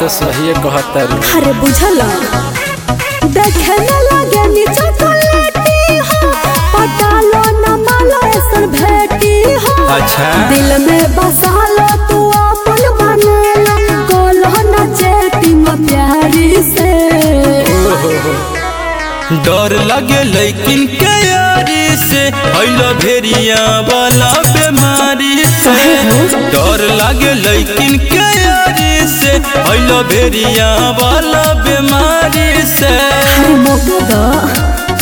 तो सही कहता रू। अरे बुझला देखे न लगे नी चॉकलेटी हो पटालो न मालो ऐसन भेटी हो। अच्छा दिल में बसा लो तू अपन बने लो कोलो न चेटी में प्यारी से। डर लगे लेकिन के यारी से हैलो भेरिया वाला बीमारी से। डर लगे लेकिन के यारी से हैलो भेरिया वाला बीमारी से। अरे मौका दो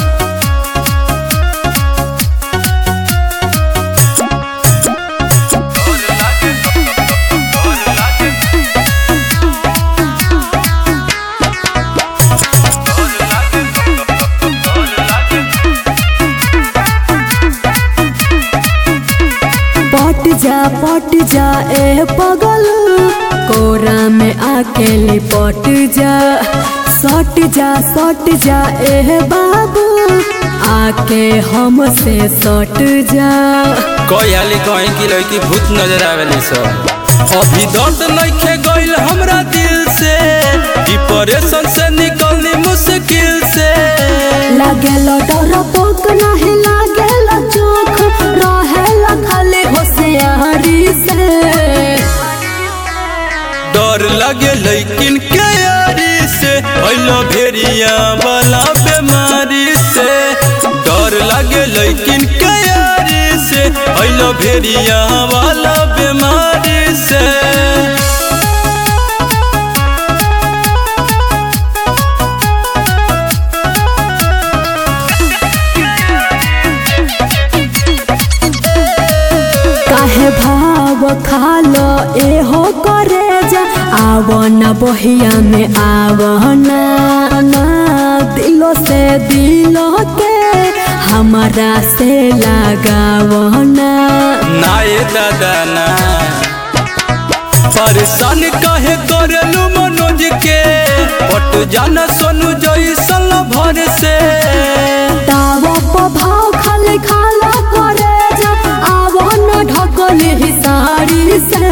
पट जा ए पगल कोरा में आके लिपट जा। सट जा ए बाबू आके हमसे सट जा। कोई हाली कहीं की लड़की भूत नजर आवेली सब। अभी दर्द नइखे गइल हमरा दिल से डिप्रेशन से निकलनी मुश्किल से। लागेला डर पोक नहीं लागेला चोख रहेला खाली होशियारी से। डर लगे लेकिन के यारी से हैलो भेरिया वाला बीमारी से। डर लगे लेकिन के यारी से हैलो भेरिया वाला बीमारी से। भाव खालो ए हो करे जा आवना बहिया में आवना दिलो से दिलो के हमारा से लगावना। ना ये दादा ना परेशान काहे करेलू मनोज के पट जाना सोनू जैसन भर से। तावा भाव खाले खाला करे जा आवना ढकली साड़ी से।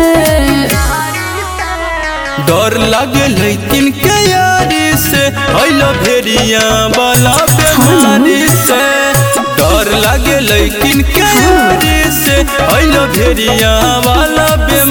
डर लगे लेकिन के यारी से हैलो भेरिया वाला बीमारी से। डर लगे लेकिन के यारी से हैलो भेरिया वाला बीमारी।